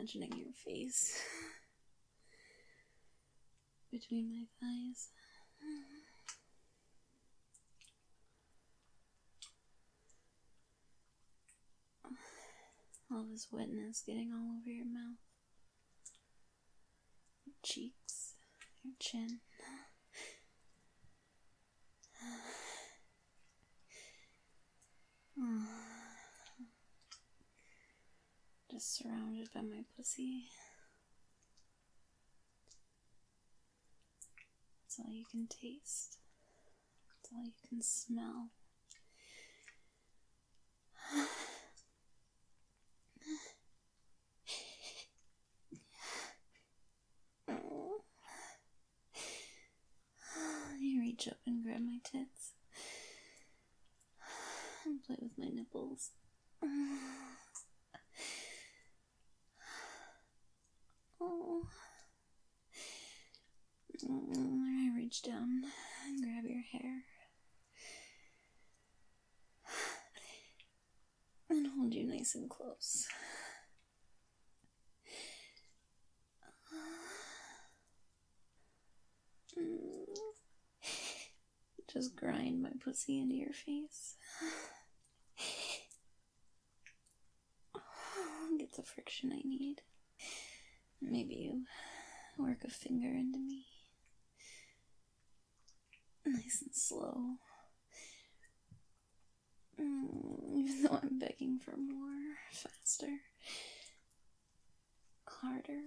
imagining your face between my thighs. All this wetness getting all over your mouth, your cheeks, your chin. Just surrounded by my pussy. That's all you can taste. That's all you can smell. You reach up and grab my tits and play with my nipples. Oh. I reach down and grab your hair and hold you nice and close. Just grind my pussy into your face. Get the friction I need. Maybe you work a finger into me. Nice and slow. Even though I'm begging for more, faster, harder.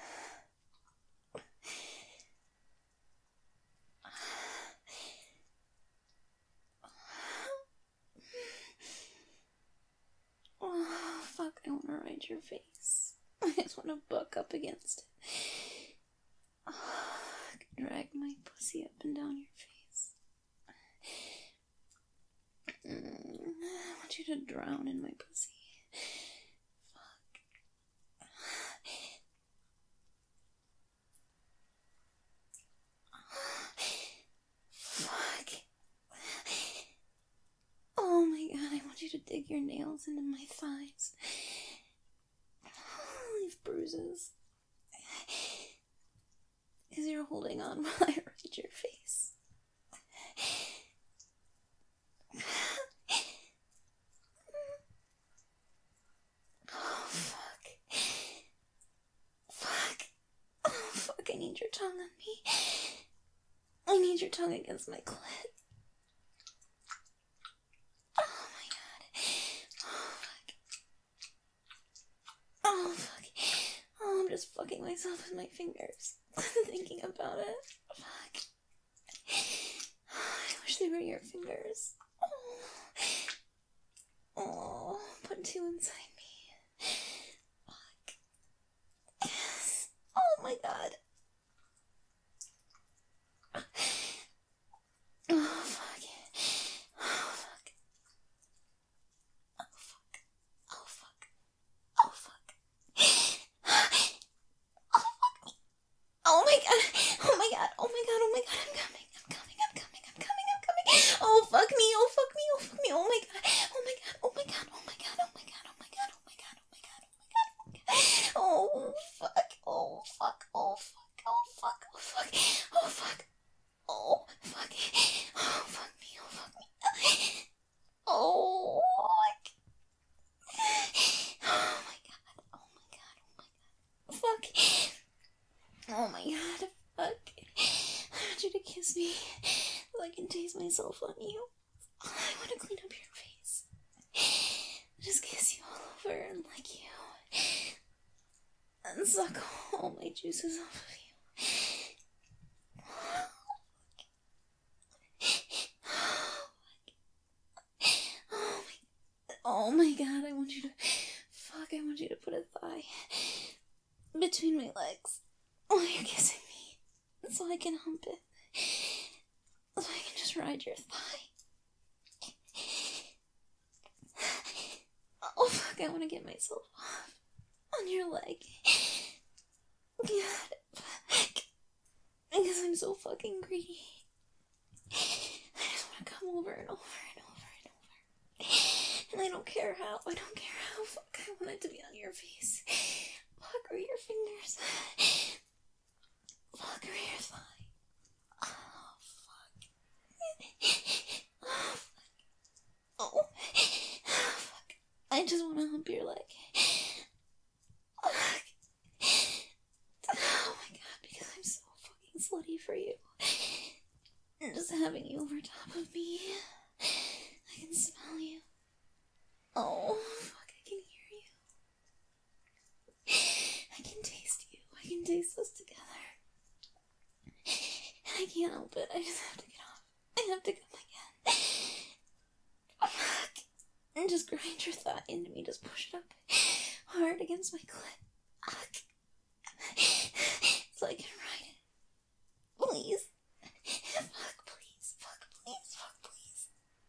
Oh, fuck, I want to ride your face. I just want to buck up against it. Drag my pussy up and down your face. I want you to drown in my pussy. Fuck. Oh my god, I want you to dig your nails into my thighs. Leave bruises. Because you're holding on while I ride your face. Oh, fuck. Fuck. Oh, fuck, I need your tongue on me. I need your tongue against my clit. Oh, my god. Oh, fuck. Oh, fuck. Oh, I'm just fucking myself with my fingers. Thinking about it. Fuck. I wish they were your fingers. Oh, put two inside me. Fuck. Yes. Oh my god. Oh, fuck. Oh, fuck. Oh, fuck. Oh, fuck. Oh, fuck. Oh my god, oh my god, oh my god, oh my god, I'm coming. Oh fuck me, oh fuck me, oh fuck me, oh my god, oh my god, oh my god, oh my god, oh my god, oh my god, oh my god, oh my god, oh my god, oh fuck, oh fuck, oh fuck, oh fuck, oh fuck, oh fuck, oh fuck, oh fuck me, oh fuck me, oh fuck, oh my god, oh my god, oh my god, fuck. Oh my god, fuck. I want you to kiss me so I can taste myself on you. I want to clean up your face. Just kiss you all over and lick you. And suck all my juices off of you. Oh my god, I want you to... Fuck, I want you to put a thigh between my legs. While you're kissing me, so I can hump it, so I can just ride your thigh. Oh fuck, I want to get myself off on your leg. God, fuck. Because I'm so fucking greedy. I just want to come over and over and over and over. And I don't care how, fuck, I want it to be on your face. Fuck. fuck are your fingers? Fuck are your thigh? Oh, fuck. Oh, fuck. Oh, fuck. I just want to hump your leg. Fuck. Oh my god, because I'm so fucking slutty for you. And just having you over top of me. I can smell you. Oh, fuck, I can hear you. I can taste you. I can taste us together. And I can't help it. I just have to get off. I have to come again. Fuck. And just grind your thigh into me. Just push it up hard against my clit. Fuck. So I can ride it. Please. Fuck, please. Fuck, please. Fuck, please.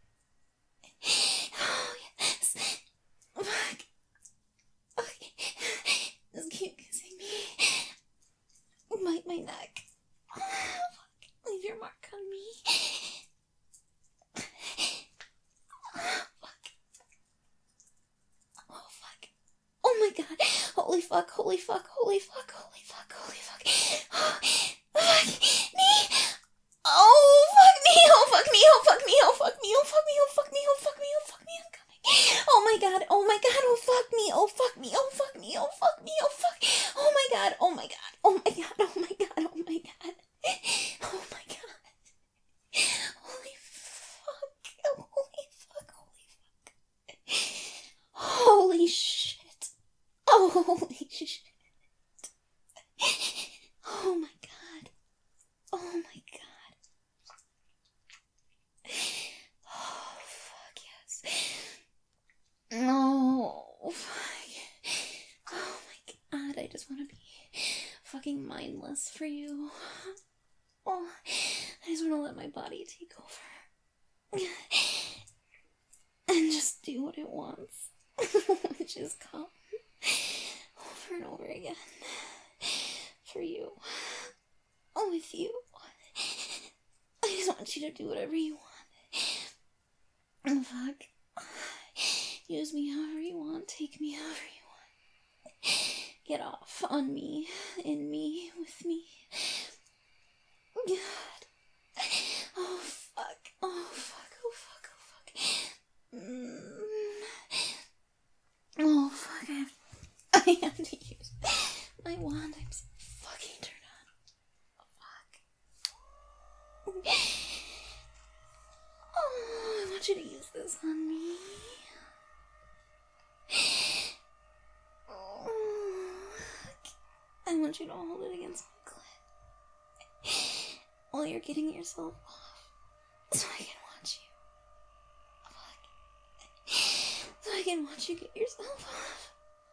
Oh, yes. Fuck. Okay. Just keep kissing me. Bite my neck. Fuck. Leave your mark on me. Fuck. Oh, fuck. Oh my god. Holy fuck, holy fuck, holy fuck, holy fuck, holy fuck. Oh, fuck me. Oh, fuck me. Oh, fuck me. Oh, fuck me. Oh, fuck me. Oh, fuck me. Oh, fuck me. Oh, fuck me. Oh, fuck me. I'm coming. Oh my god. Oh my god. Oh, fuck me. Oh, fuck me. Oh, fuck me. Oh, fuck me. Oh, fuck. Oh my god. Oh my god. Oh my god. Oh my god. Oh my god. Oh my god. Holy fuck. Holy fuck. Holy fuck. Holy shit. Oh, holy shit. Oh my god. Oh my god. Oh, fuck yes. Oh, fuck. Oh my god, I just want to be fucking mindless for you. Oh, I just want to let my body take over. And just do what it wants. Which is come over and over again. For you. Oh, with you. I just want you to do whatever you want. Fuck. Use me however you want. Take me however you want. Get off on me. In me. With me. God. Oh, fuck. Oh, fuck. Oh, fuck. Oh, fuck. Oh, fuck. I have to use my wand. I'm so fucking turned on. Oh, fuck. Oh, I want you to use this on me. Oh, I want you to hold it against my clit while you're getting yourself off, so I can watch you. Fuck. So I can watch you get yourself off.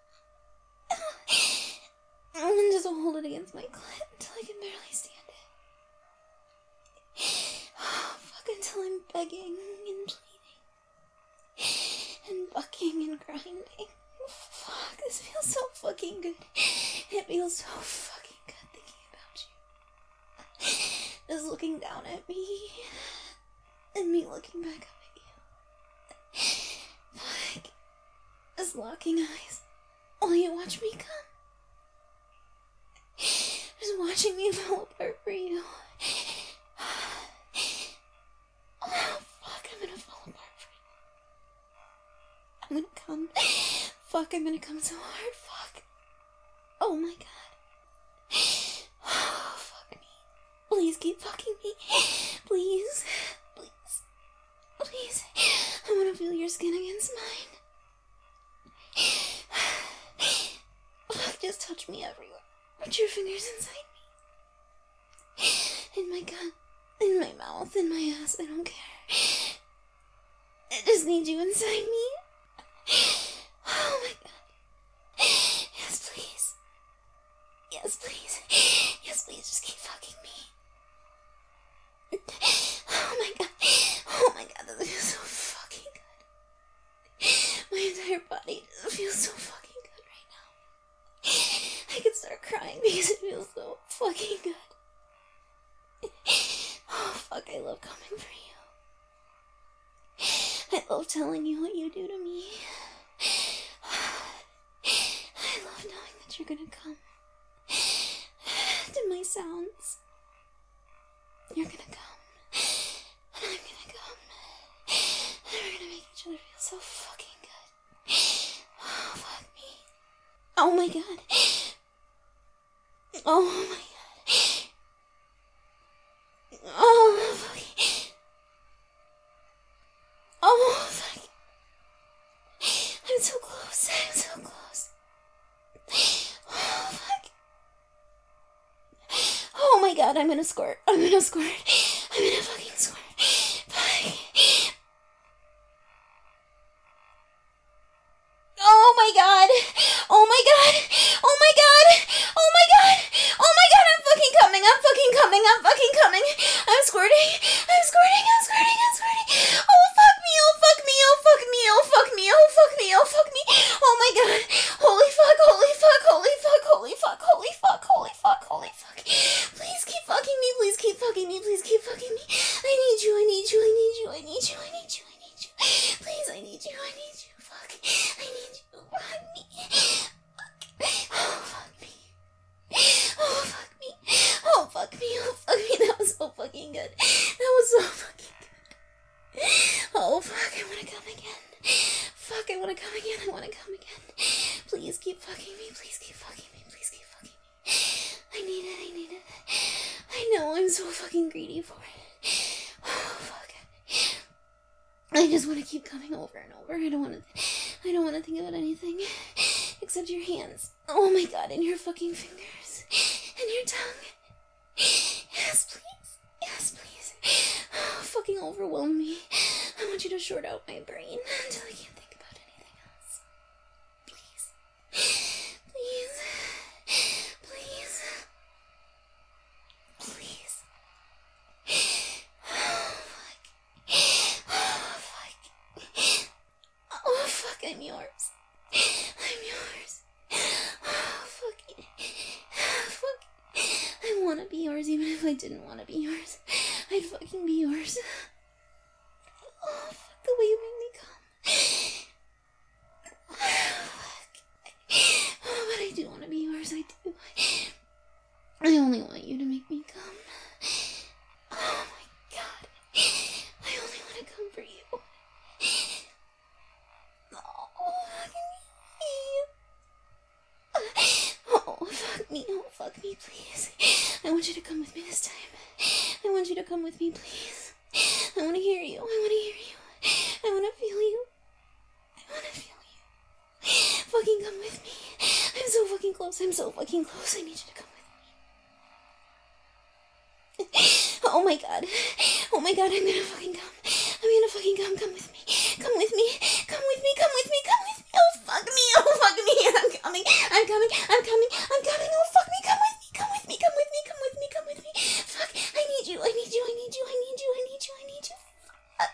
And then just hold it against my clit until I can barely stand it. Oh, fuck, until I'm begging and pleading. And bucking and grinding. Fuck, this feels so fucking good. It feels so fucking good thinking about you. Just looking down at me. And me looking back up at you. Fuck. Just locking eyes while you watch me come. Just watching me fall apart for you. Oh, fuck, I'm gonna fall apart for you. I'm gonna come. Fuck, I'm gonna come so hard. Fuck. Oh my god. Oh, fuck me. Please keep fucking me. Please. Please. Please. I wanna feel your skin against mine. Fuck, just touch me everywhere. Put your fingers inside me. In my gut. In my mouth. In my ass. I don't care. I just need you inside me. Oh my god. Yes, please. Yes, please. Yes, please. Just keep fucking me. Oh my god. Oh my god. This feels so fucking good. My entire body just feels so fucking good right now. I could start crying because it feels so fucking good. Oh, fuck. I love coming for you. I love telling you what you do to me. I love knowing that you're gonna come. To my sounds. You're gonna come. And I'm gonna come. And we're gonna make each other feel so fucking good. Oh, fuck me. Oh my god. Oh my god. Oh, fuck. Oh, fuck. I'm so close. I'm so close. Oh, fuck. Oh my god, I'm gonna squirt. I'm gonna squirt. I'm gonna fucking squirt. Fuck. Oh my god. Oh my god. Oh my god. Oh my god. Oh my god, I'm fucking coming. I'm fucking coming. I'm fucking coming. I'm squirting. I'm squirting. I'm squirting. I'm squirting. Oh fuck me. Oh fuck me. Oh fuck me. Oh fuck me. Oh fuck me. Oh fuck me. Oh my god. Holy fuck. Holy fuck. Holy fuck. Holy fuck. Holy fuck. Holy fuck. Holy fuck. Please keep fucking me. Please keep fucking me. Please keep fucking me. I need you. I need you. I need you. I need you. I need you. I need you. Please, I need you. I need you. Fuck. I need you. Fuck me. Fuck. Oh, fuck me. Oh, fuck me. Oh, fuck me. Oh, fuck me. That was so fucking good. That was so fucking good. Oh, fuck. I wanna come again. Fuck, I wanna come again. I wanna come again. Please keep fucking me. Please keep fucking me. Please keep fucking me. I need it. I need it. I know. I'm so fucking greedy for it. Oh, fuck. I just want to keep coming over and over. I don't want to think about anything except your hands. Oh my god, and your fucking fingers. And your tongue. Yes, please. Yes, please. Oh, fucking overwhelm me. I want you to short out my brain until I can't think about anything else. Please. Please. Please. Please. Oh, fuck. Oh, fuck. Oh, fuck, I'm yours. I'm yours. Oh, fuck. Fuck. I wanna be yours even if I didn't wanna be yours. I'd fucking be yours. Oh, fuck, the way you make me come. Oh, fuck. Oh, but I do wanna be yours, I do. I only want you to make me come. Oh my god. I only want to come for you. Oh, fuck me. Oh, fuck me, please. I want you to come with me this time. I want you to come with me, please. I want to hear you. I want to hear you. I want to feel you. I want to feel you. Fucking come with me. I'm so fucking close. I'm so fucking close. I need you to come with me. Oh my god. Oh my god, I'm gonna fucking come. I'm gonna fucking come. Come with me. Come with me. Come with me. Come with me. Come with me. Oh fuck me. Oh fuck me. I'm coming. I'm coming. I'm coming. I'm coming. Oh fuck me. Come with me. Come with me. Come with me. Come with me. Come with me. Fuck. I need you. I need you. I need you. I need you. I need you. I need you. Fuck.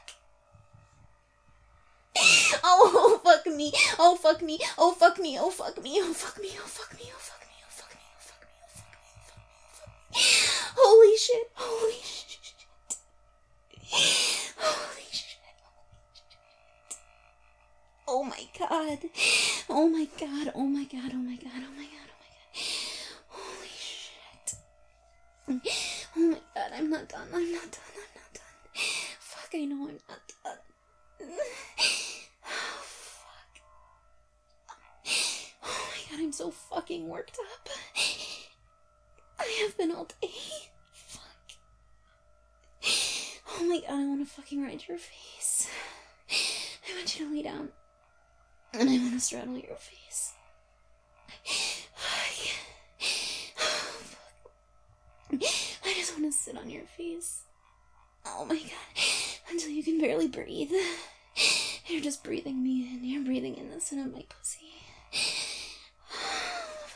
Oh fuck me. Oh fuck me. Oh fuck me. Oh fuck me. Oh fuck me. Oh fuck me. Oh fuck me. Oh fuck me. Oh fuck me. Oh fuck me. Oh fuck me. Oh fuck me. Holy shit. Holy shit. Holy shit. Oh my god. Oh my god. Oh my god. Oh my god. Oh my god. Oh my god. Holy shit. Oh my god. I'm not done. I'm not done. I'm not done. Fuck, I know I'm not done. Oh, fuck. Oh my god, I'm so fucking worked up. I have been all day. Fuck. Oh my god, I want to fucking ride your face. I want you to lay down. And I want to straddle your face. Fuck. Oh, fuck. I just want to sit on your face. Oh my god. Until you can barely breathe. You're just breathing me in. You're breathing in the center of my pussy. Oh,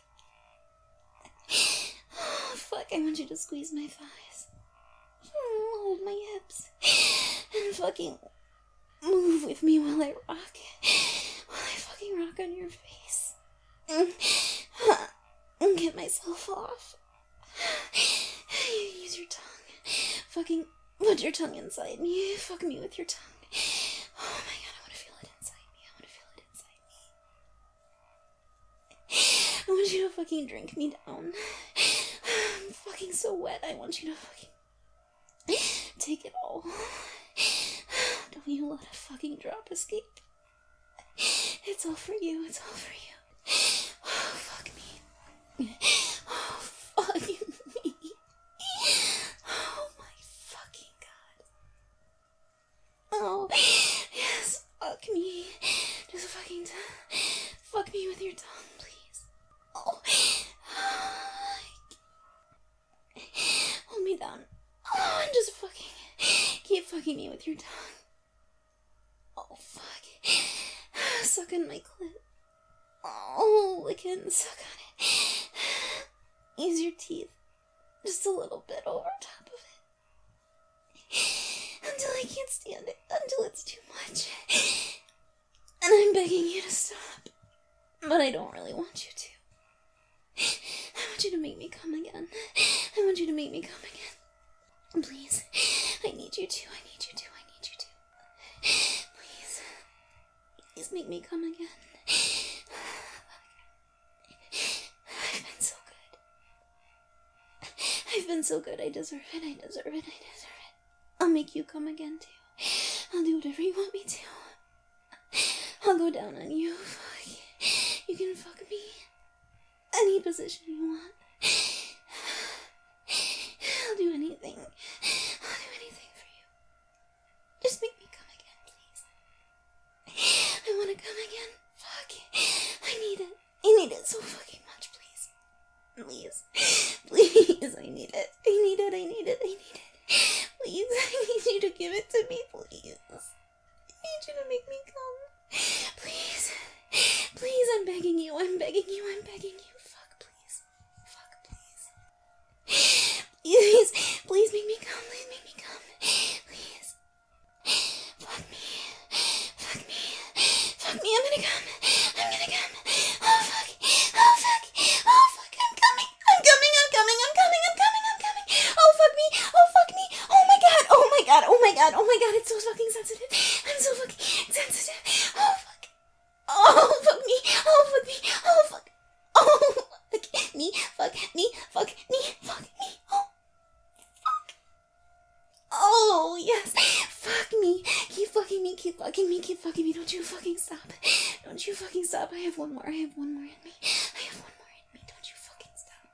fuck. Oh, fuck. I want you to squeeze my thighs. Hold my hips. And fucking move with me while I rock. While I fucking rock on your face. And get myself off. You use your tongue. Fucking put your tongue inside me. Fuck me with your tongue. Oh my god, I want to feel it inside me. I want to feel it inside me. I want fucking drink me down. I'm fucking so wet. I want you to fucking take it all. Don't you let a fucking drop escape. It's all for you. It's all for you. Oh, fuck me. Oh, fuck me. Oh, my fucking God. Oh, yes, fuck me. Just fucking fuck me with your tongue, please. Oh. Hold me down. Oh, and just fucking keep fucking me with your tongue. Oh, fuck. Suck on my clit. Oh, lick it and suck on it. Use your teeth. Just a little bit over top of it. Until I can't stand it. Until it's too much. And I'm begging you to stop. But I don't really want you to. I want you to make me come again. I want you to make me come again. Please. I need you to. I need you to. I need you to. Please. Please make me come again. I've been so good. I've been so good. I deserve it. I deserve it. I deserve it. I'll make you come again too. I'll do whatever you want me to. I'll go down on you. Fuck. You can fuck me. Any position you want. I'll do anything. I'll do anything for you. Just make me come again, please. I want to come again. Fuck. I need it. I need it so fucking much, please. Please. Please, I need it. I need it. I need it. I need it. Please, I need you to give it to me, please. I need you to make me come. Please. Please, I'm begging you. I'm begging you. I'm begging you. Fuck, please. Fuck, please. Please. Please make me come. Please make me come. Please. Fuck me. Fuck me. Fuck me. I'm gonna come. I'm gonna come. Oh, fuck. Oh, fuck. Oh, fuck. I'm coming. I'm coming. I'm coming. I'm coming. I'm coming. I'm coming. Oh, fuck me. Oh, fuck me. Oh, my God. Oh, my God. Oh, my God. Oh, my God. It's so fucking sensitive. I'm so fucking sensitive. Oh, fuck. Oh, fuck me. Oh, fuck me. Oh, fuck. Oh, fuck me. Fuck me. Fuck me. Fuck me. Oh, fuck. Oh, yes. Fuck me. Keep fucking me. Keep fucking me. Keep fucking me. Don't you fucking stop. Don't you fucking stop. I have one more. I have one more in me. I have one more in me. Don't you fucking stop.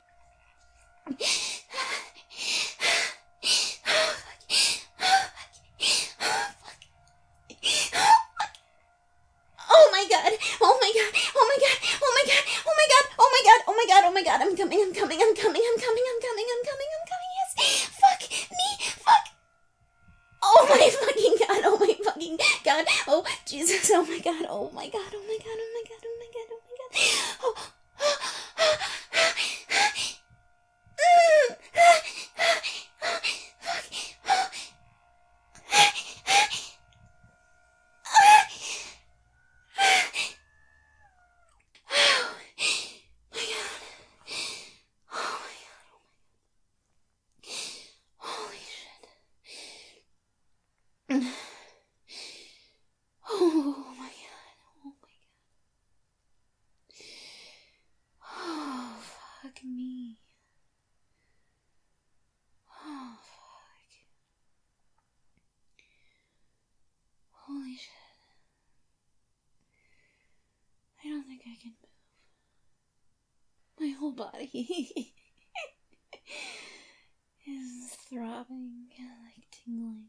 Oh my God! Oh my God! Oh my God! Oh my God! Oh my God! Oh my God! Oh my God! Oh my God! I'm coming! I'm coming! I'm coming! I'm coming! I'm coming! I'm coming! I'm coming! Yes! Fuck me! Fuck! Oh my fucking God! Oh my fucking God! Oh Jesus! Oh my God! Oh my God! Oh my God! Oh my God! Oh my God! Oh my God! Oh. Me. Oh, fuck. Holy shit. I don't think I can move. My whole body is throbbing, like tingling.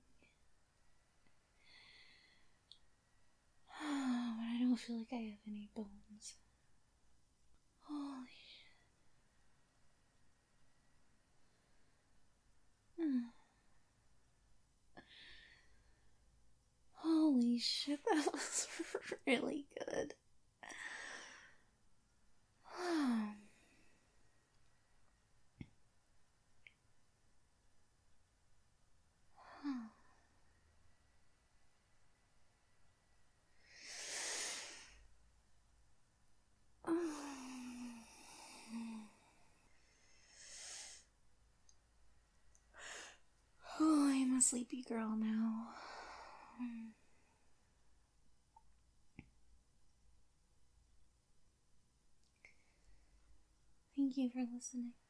Oh, but I don't feel like I have any bones. Holy shit. Holy shit, that was really good. Oh, I'm a sleepy girl now. Thank you for listening.